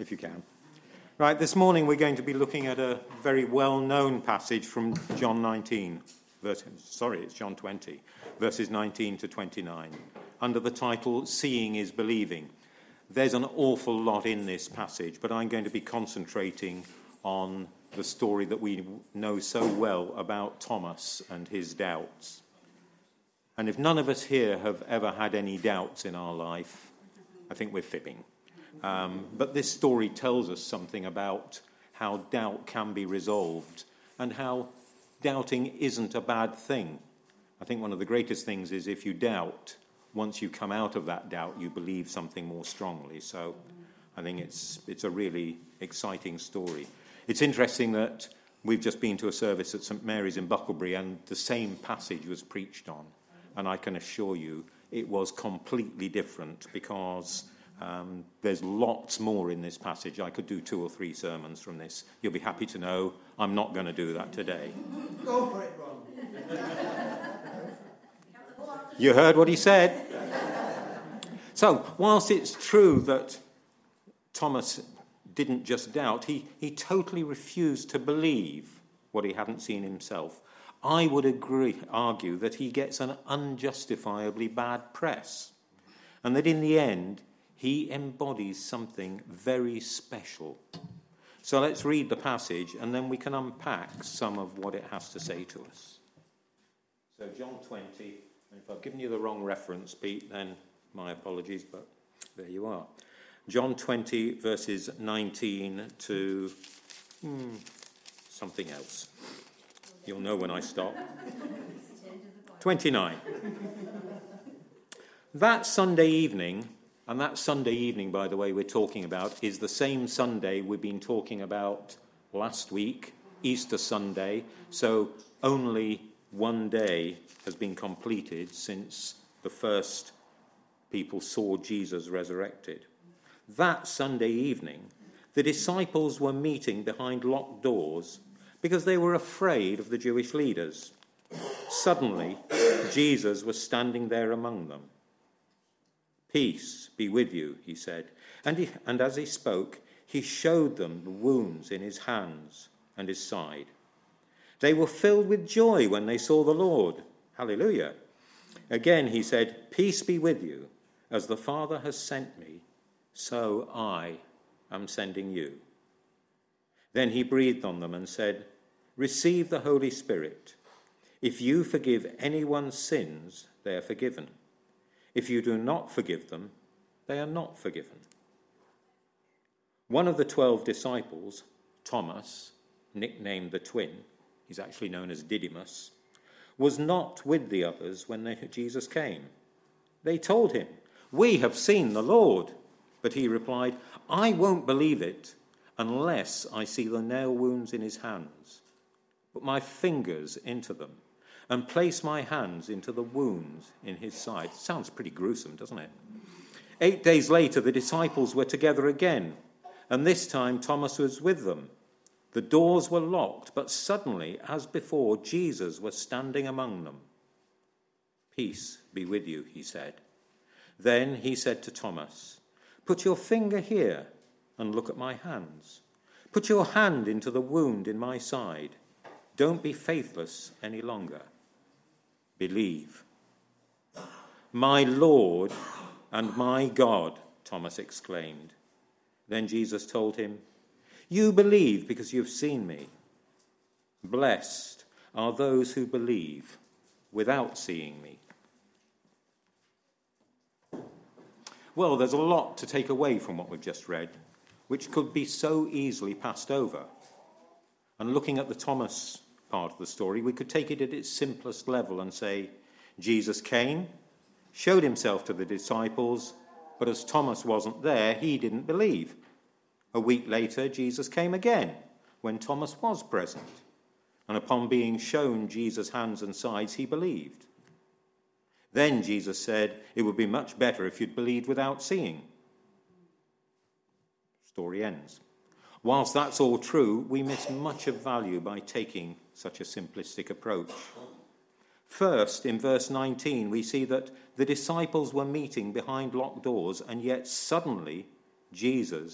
if you can. Right, this morning we're going to be looking at a very well-known passage from John 20, verses 19 to 29, under the title, Seeing is Believing. There's an awful lot in this passage, but I'm going to be concentrating on the story that we know so well about Thomas and his doubts. And if none of us here have ever had any doubts in our life, I think we're fibbing. But this story tells us something about how doubt can be resolved and how doubting isn't a bad thing. I think one of the greatest things is if you doubt, once you come out of that doubt, you believe something more strongly. So I think it's a really exciting story. It's interesting that we've just been to a service at St Mary's in Bucklebury and the same passage was preached on. And I can assure you it was completely different because there's lots more in this passage. I could do 2 or 3 sermons from this. You'll be happy to know I'm not going to do that today. Go for it, Ron. You heard what he said. So, whilst it's true that Thomas didn't just doubt, he totally refused to believe what he hadn't seen himself. I would argue that he gets an unjustifiably bad press, and that in the end, he embodies something very special. So let's read the passage, and then we can unpack some of what it has to say to us. So John 20, and if I've given you the wrong reference, Pete, then my apologies, but there you are. John 20, verses 19 to something else. You'll know when I stop. 29. That Sunday evening, and that Sunday evening, by the way, we're talking about, is the same Sunday we've been talking about last week, Easter Sunday. So only one day has been completed since the first people saw Jesus resurrected. That Sunday evening, the disciples were meeting behind locked doors because they were afraid of the Jewish leaders. Suddenly, Jesus was standing there among them. "Peace be with you," he said. And as he spoke, he showed them the wounds in his hands and his side. They were filled with joy when they saw the Lord. Hallelujah. Again he said, "Peace be with you. As the Father has sent me, so I am sending you." Then he breathed on them and said, "Receive the Holy Spirit. If you forgive anyone's sins, they are forgiven. If you do not forgive them, they are not forgiven." One of the 12 disciples, Thomas, nicknamed the twin, he's actually known as Didymus, was not with the others when Jesus came. They told him, "We have seen the Lord." But he replied, "I won't believe it unless I see the nail wounds in his hands, put my fingers into them, and place my hands into the wounds in his side." Sounds pretty gruesome, doesn't it? 8 days later, the disciples were together again, and this time Thomas was with them. The doors were locked, but suddenly, as before, Jesus was standing among them. "Peace be with you," he said. Then he said to Thomas, "Put your finger here and look at my hands. Put your hand into the wound in my side. Don't be faithless any longer. Believe." "My Lord and my God," Thomas exclaimed. Then Jesus told him, "You believe because you've seen me. Blessed are those who believe without seeing me." Well, there's a lot to take away from what we've just read, which could be so easily passed over. And looking at the Thomas part of the story, we could take it at its simplest level and say, Jesus came, showed himself to the disciples, but as Thomas wasn't there, he didn't believe. A week later, Jesus came again, when Thomas was present. And upon being shown Jesus' hands and sides, he believed. Then Jesus said, "It would be much better if you'd believed without seeing." Story ends. Whilst that's all true, we miss much of value by taking such a simplistic approach. First, in verse 19, we see that the disciples were meeting behind locked doors, and yet suddenly Jesus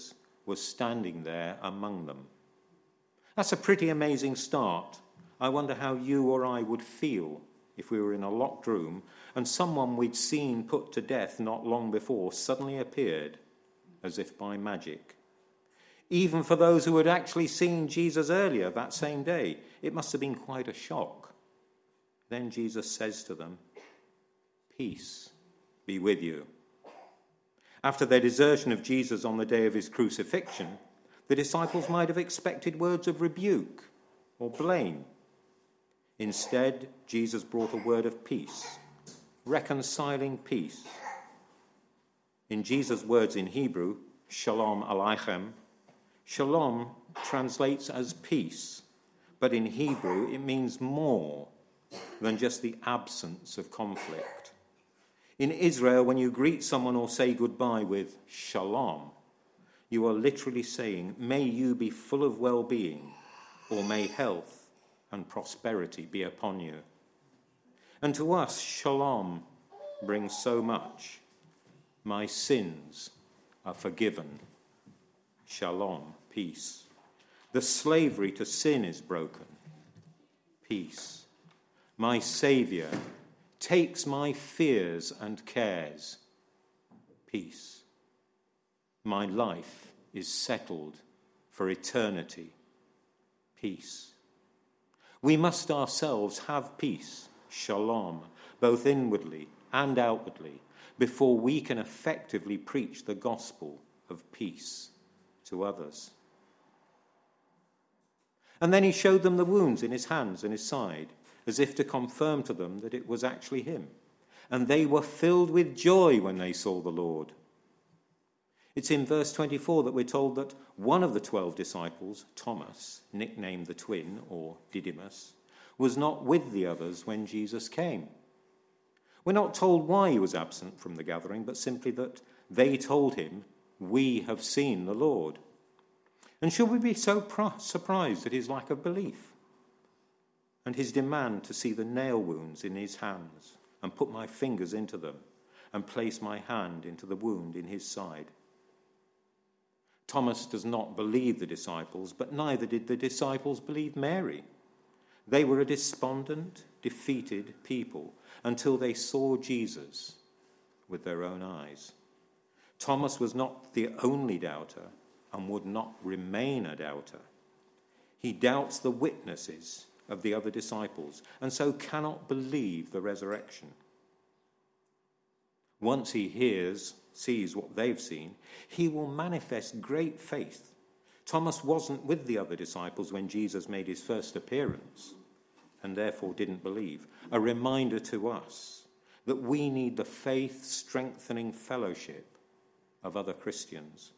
was standing there among them. That's a pretty amazing start. I wonder how you or I would feel if we were in a locked room and someone we'd seen put to death not long before suddenly appeared as if by magic. Even for those who had actually seen Jesus earlier that same day, it must have been quite a shock. Then Jesus says to them, "Peace be with you." After their desertion of Jesus on the day of his crucifixion, the disciples might have expected words of rebuke or blame. Instead, Jesus brought a word of peace, reconciling peace. In Jesus' words in Hebrew, Shalom Aleichem, Shalom translates as peace, but in Hebrew it means more than just the absence of conflict. In Israel, when you greet someone or say goodbye with Shalom, you are literally saying, may you be full of well-being, or may health and prosperity be upon you. And to us, Shalom brings so much. My sins are forgiven. Shalom, peace. The slavery to sin is broken. Peace. My Saviour takes my fears and cares. Peace. My life is settled for eternity. Peace. We must ourselves have peace, shalom, both inwardly and outwardly, before we can effectively preach the gospel of peace to others. And then he showed them the wounds in his hands and his side, as if to confirm to them that it was actually him. And they were filled with joy when they saw the Lord. It's in verse 24 that we're told that one of the 12 disciples, Thomas, nicknamed the twin, or Didymus, was not with the others when Jesus came. We're not told why he was absent from the gathering, but simply that they told him, "We have seen the Lord." And should we be so surprised at his lack of belief and his demand to see the nail wounds in his hands and put my fingers into them and place my hand into the wound in his side? Thomas does not believe the disciples, but neither did the disciples believe Mary. They were a despondent, defeated people until they saw Jesus with their own eyes. Thomas was not the only doubter and would not remain a doubter. He doubts the witnesses of the other disciples and so cannot believe the resurrection. Once he sees what they've seen, he will manifest great faith. Thomas wasn't with the other disciples when Jesus made his first appearance and therefore didn't believe. A reminder to us that we need the faith-strengthening fellowship of other Christians.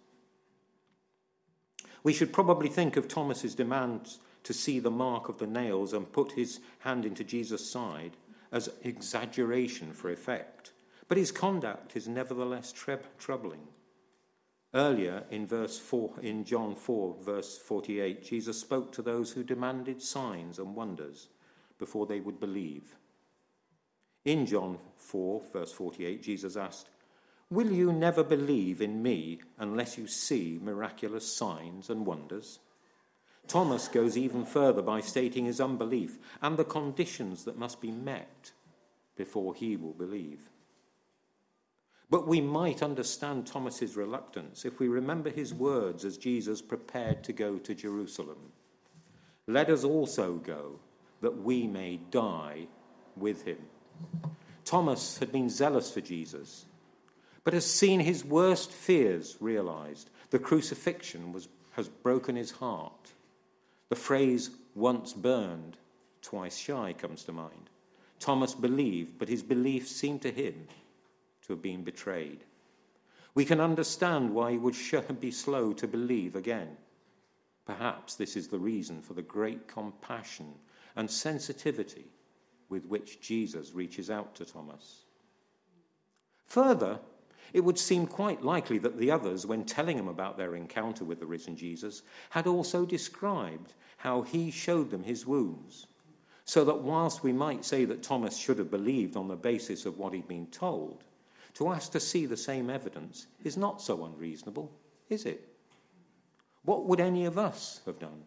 We should probably think of Thomas's demand to see the mark of the nails and put his hand into Jesus' side as exaggeration for effect. But his conduct is nevertheless troubling. Earlier in John 4, verse 48, Jesus spoke to those who demanded signs and wonders before they would believe. In John 4, verse 48, Jesus asked, "Will you never believe in me unless you see miraculous signs and wonders?" Thomas goes even further by stating his unbelief and the conditions that must be met before he will believe. But we might understand Thomas's reluctance if we remember his words as Jesus prepared to go to Jerusalem. "Let us also go, that we may die with him." Thomas had been zealous for Jesus, but has seen his worst fears realized. The crucifixion has broken his heart. The phrase, "once burned, twice shy," comes to mind. Thomas believed, but his belief seemed to him to have been betrayed. We can understand why he would be slow to believe again. Perhaps this is the reason for the great compassion and sensitivity with which Jesus reaches out to Thomas. Further, it would seem quite likely that the others, when telling him about their encounter with the risen Jesus, had also described how he showed them his wounds, so that whilst we might say that Thomas should have believed on the basis of what he'd been told, to ask to see the same evidence is not so unreasonable, is it? What would any of us have done?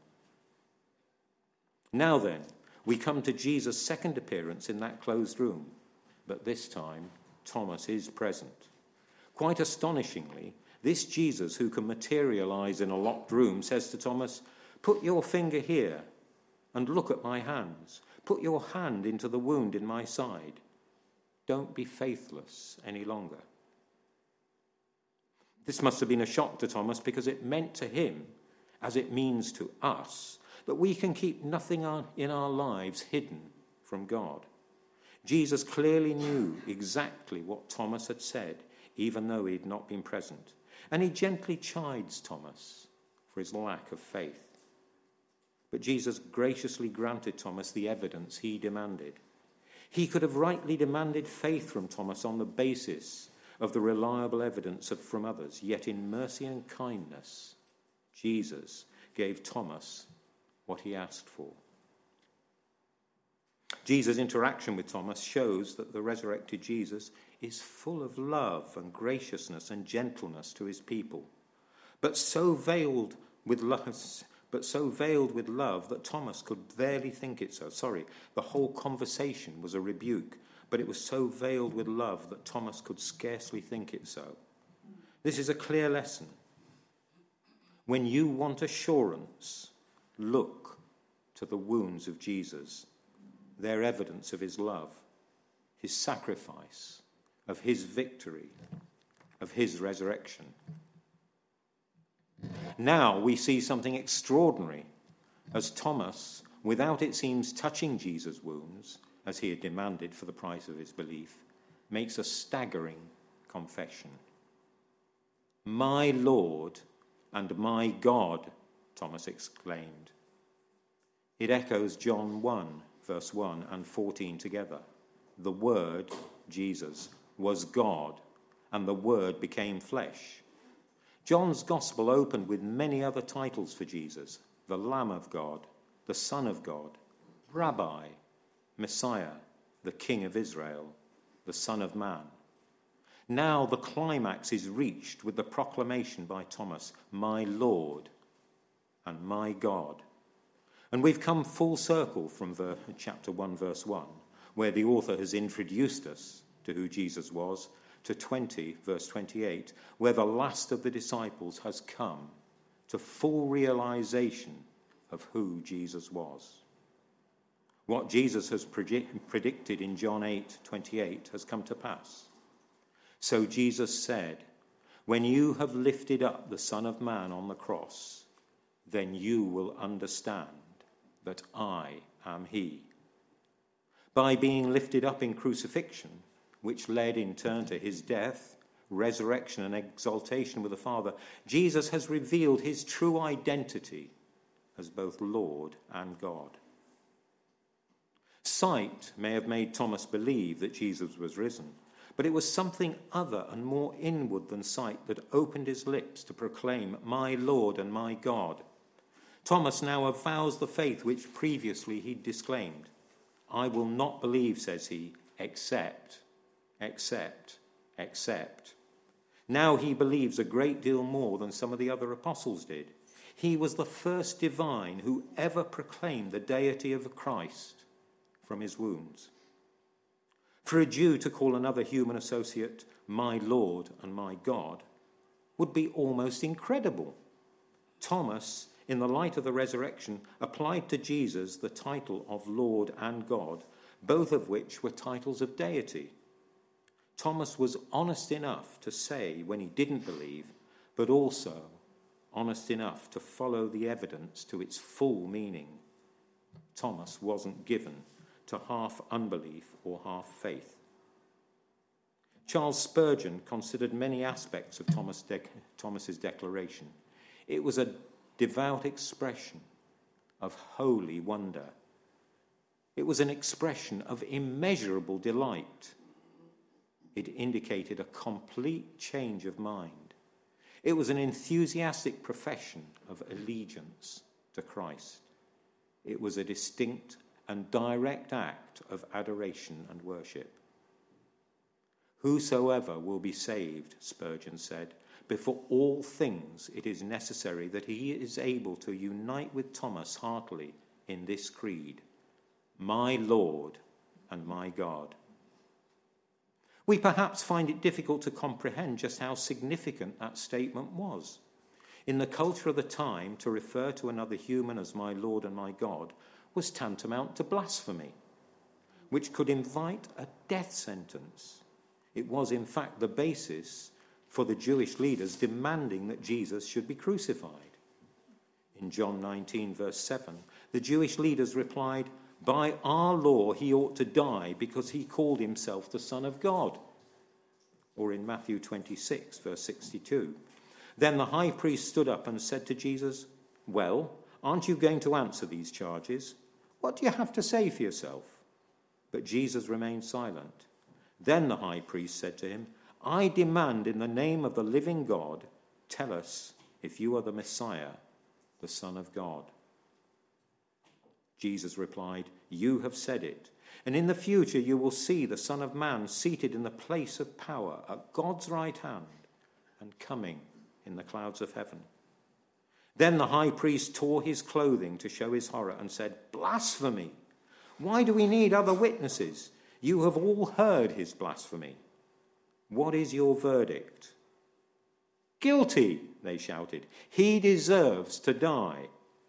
Now then, we come to Jesus' second appearance in that closed room, but this time Thomas is present. Quite astonishingly, this Jesus who can materialize in a locked room says to Thomas, "Put your finger here and look at my hands. Put your hand into the wound in my side. Don't be faithless any longer." This must have been a shock to Thomas, because it meant to him, as it means to us, that we can keep nothing in our lives hidden from God. Jesus clearly knew exactly what Thomas had said, even though he had not been present. And he gently chides Thomas for his lack of faith. But Jesus graciously granted Thomas the evidence he demanded. He could have rightly demanded faith from Thomas on the basis of the reliable evidence from others, yet in mercy and kindness, Jesus gave Thomas what he asked for. Jesus' interaction with Thomas shows that the resurrected Jesus is full of love and graciousness and gentleness to his people, but so veiled with love that Thomas could barely think it so. The whole conversation was a rebuke, but it was so veiled with love that Thomas could scarcely think it so. This is a clear lesson. When you want assurance, look to the wounds of Jesus. They're evidence of his love, his sacrifice, of his victory, of his resurrection. Now we see something extraordinary, as Thomas, without it seems touching Jesus' wounds, as he had demanded for the price of his belief, makes a staggering confession. "My Lord and my God," Thomas exclaimed. It echoes John 1, verse 1 and 14 together. The Word, Jesus, was God, and the Word became flesh. John's Gospel opened with many other titles for Jesus: the Lamb of God, the Son of God, Rabbi, Messiah, the King of Israel, the Son of Man. Now the climax is reached with the proclamation by Thomas, "My Lord and my God." And we've come full circle from chapter 1, verse 1, where the author has introduced us to who Jesus was, to 20, verse 28, where the last of the disciples has come to full realization of who Jesus was. What Jesus has predicted in John 8:28 has come to pass. So Jesus said, "When you have lifted up the Son of Man on the cross, then you will understand that I am he." By being lifted up in crucifixion, which led in turn to his death, resurrection, and exaltation with the Father, Jesus has revealed his true identity as both Lord and God. Sight may have made Thomas believe that Jesus was risen, but it was something other and more inward than sight that opened his lips to proclaim, "My Lord and my God." Thomas now avows the faith which previously he disclaimed. "I will not believe," says he, except. Now he believes a great deal more than some of the other apostles did. He was the first divine who ever proclaimed the deity of Christ from his wounds. For a Jew to call another human associate "my Lord and my God" would be almost incredible. Thomas, in the light of the resurrection, applied to Jesus the title of Lord and God, both of which were titles of deity. Thomas was honest enough to say when he didn't believe, but also honest enough to follow the evidence to its full meaning. Thomas wasn't given to half unbelief or half faith. Charles Spurgeon considered many aspects of Thomas's declaration. It was a devout expression of holy wonder. It was an expression of immeasurable delight. It indicated a complete change of mind. It was an enthusiastic profession of allegiance to Christ. It was a distinct and direct act of adoration and worship. "Whosoever will be saved," Spurgeon said, before all things it is necessary that he is able to unite with Thomas heartily in this creed, my Lord and my God. We perhaps find it difficult to comprehend just how significant that statement was. In the culture of the time, to refer to another human as my Lord and my God was tantamount to blasphemy, which could invite a death sentence. It was, in fact, the basis for the Jewish leaders demanding that Jesus should be crucified. In John 19, verse 7, the Jewish leaders replied, by our law he ought to die because he called himself the Son of God. Or in Matthew 26, verse 62, then the high priest stood up and said to Jesus, well, aren't you going to answer these charges? What do you have to say for yourself? But Jesus remained silent. Then the high priest said to him, I demand in the name of the living God, tell us if you are the Messiah, the Son of God. Jesus replied, you have said it, and in the future you will see the Son of Man seated in the place of power at God's right hand and coming in the clouds of heaven. Then the high priest tore his clothing to show his horror and said, blasphemy! Why do we need other witnesses? You have all heard his blasphemy. What is your verdict? Guilty, they shouted. He deserves to die.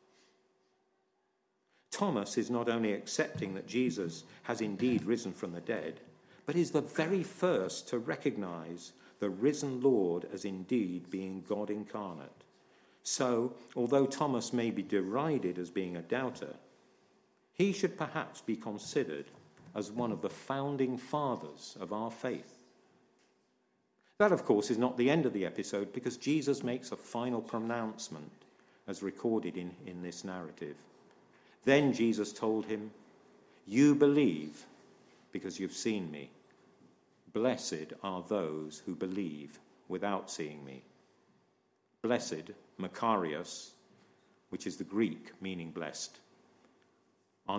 Thomas is not only accepting that Jesus has indeed risen from the dead, but is the very first to recognize the risen Lord as indeed being God incarnate. So, although Thomas may be derided as being a doubter, he should perhaps be considered as one of the founding fathers of our faith. That, of course, is not the end of the episode, because Jesus makes a final pronouncement as recorded in this narrative. Then Jesus told him, you believe because you've seen me. Blessed are those who believe without seeing me. Blessed, Makarios, which is the Greek meaning blessed, are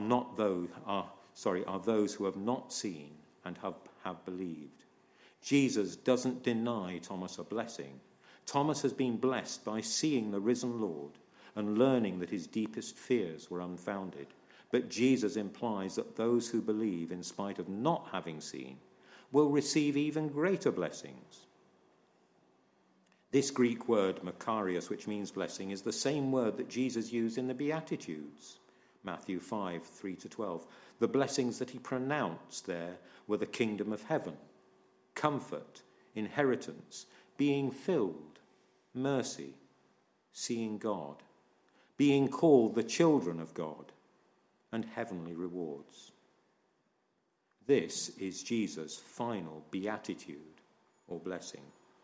those who have not seen and have believed. Jesus doesn't deny Thomas a blessing. Thomas has been blessed by seeing the risen Lord and learning that his deepest fears were unfounded. But Jesus implies that those who believe in spite of not having seen will receive even greater blessings. This Greek word, Makarios, which means blessing, is the same word that Jesus used in the Beatitudes, Matthew 5, 3-12. The blessings that he pronounced there were the kingdom of heaven, comfort, inheritance, being filled, mercy, seeing God, being called the children of God, and heavenly rewards. This is Jesus' final beatitude or blessing.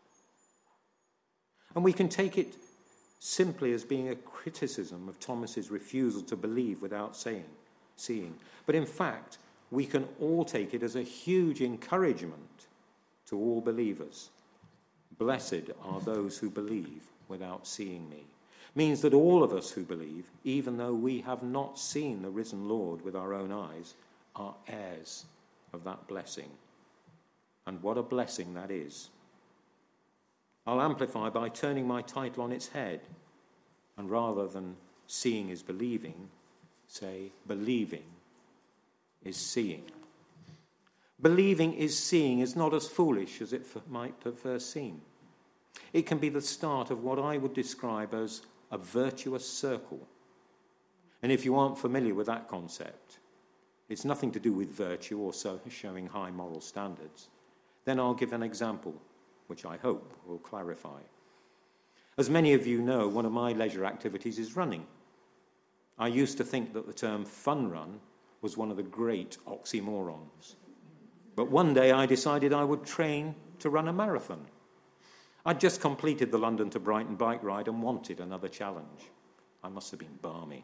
And we can take it simply as being a criticism of Thomas's refusal to believe without seeing. But in fact, we can all take it as a huge encouragement to all believers. Blessed are those who believe without seeing me. Means that all of us who believe, even though we have not seen the risen Lord with our own eyes, are heirs of that blessing. And what a blessing that is. I'll amplify by turning my title on its head, and rather than seeing is believing, say believing is seeing. Believing is seeing is not as foolish as it might have first seemed. It can be the start of what I would describe as a virtuous circle. And if you aren't familiar with that concept, it's nothing to do with virtue or showing high moral standards. Then I'll give an example, which I hope will clarify. As many of you know, one of my leisure activities is running. I used to think that the term fun run was one of the great oxymorons. But one day I decided I would train to run a marathon. I'd just completed the London to Brighton bike ride and wanted another challenge. I must have been balmy.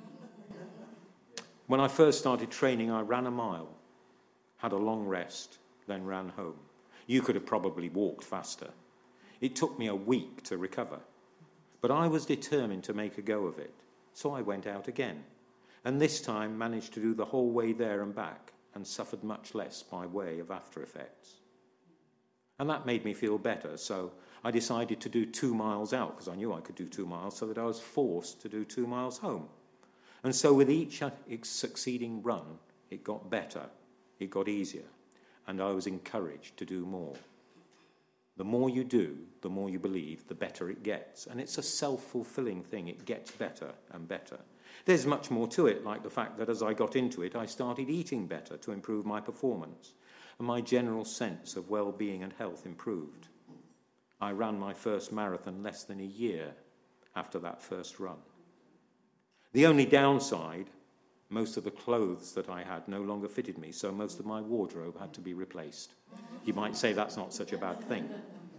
When I first started training, I ran a mile, had a long rest, then ran home. You could have probably walked faster. It took me a week to recover. But I was determined to make a go of it, so I went out again, and this time managed to do the whole way there and back, and suffered much less by way of after effects. And that made me feel better. So I decided to do 2 miles out, because I knew I could do 2 miles, so that I was forced to do 2 miles home. And so with each succeeding run, it got better, it got easier, and I was encouraged to do more. The more you do, the more you believe, the better it gets. And it's a self-fulfilling thing. It gets better and better. There's much more to it, like the fact that as I got into it, I started eating better to improve my performance, and my general sense of well-being and health improved. I ran my first marathon less than a year after that first run. The only downside, most of the clothes that I had no longer fitted me, so most of my wardrobe had to be replaced. You might say that's not such a bad thing.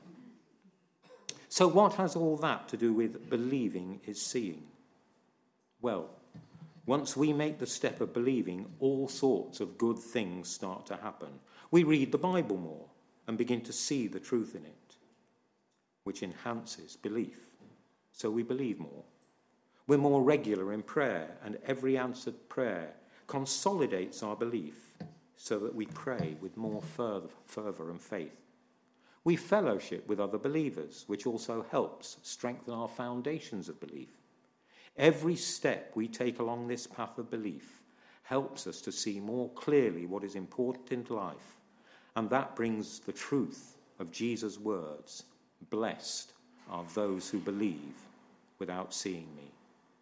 So what has all that to do with believing is seeing? Well, once we make the step of believing, all sorts of good things start to happen. We read the Bible more and begin to see the truth in it, which enhances belief. So we believe more. We're more regular in prayer, and every answered prayer consolidates our belief so that we pray with more fervour and faith. We fellowship with other believers, which also helps strengthen our foundations of belief. Every step we take along this path of belief helps us to see more clearly what is important in life, and that brings the truth of Jesus' words, "Blessed are those who believe without seeing me."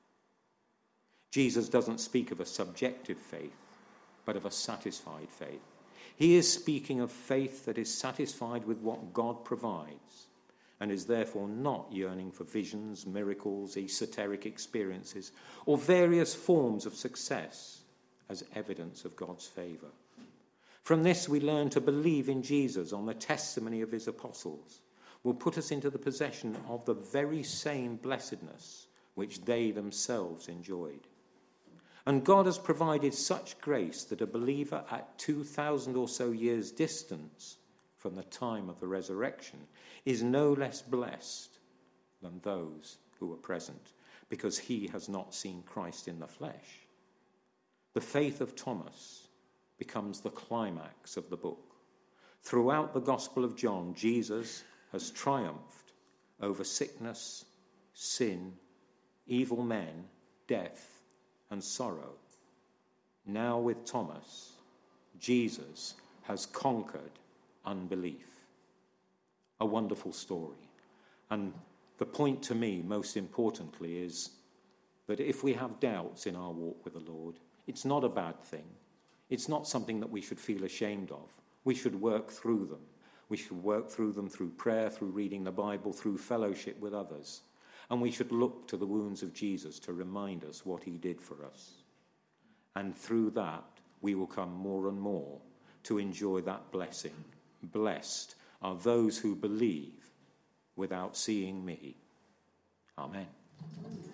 Jesus doesn't speak of a subjective faith, but of a satisfied faith. He is speaking of faith that is satisfied with what God provides and is therefore not yearning for visions, miracles, esoteric experiences, or various forms of success as evidence of God's favour. From this we learn to believe in Jesus on the testimony of his apostles will put us into the possession of the very same blessedness which they themselves enjoyed. And God has provided such grace that a believer at 2,000 or so years' distance from the time of the resurrection is no less blessed than those who were present, because he has not seen Christ in the flesh. The faith of Thomas becomes the climax of the book. Throughout the Gospel of John, Jesus has triumphed over sickness, sin, evil men, death, and sorrow. Now with Thomas, Jesus has conquered unbelief. A wonderful story. And the point to me, most importantly, is that if we have doubts in our walk with the Lord, it's not a bad thing. It's not something that we should feel ashamed of. We should work through them. We should work through them through prayer, through reading the Bible, through fellowship with others. And we should look to the wounds of Jesus to remind us what he did for us. And through that, we will come more and more to enjoy that blessing. Blessed are those who believe without seeing me. Amen.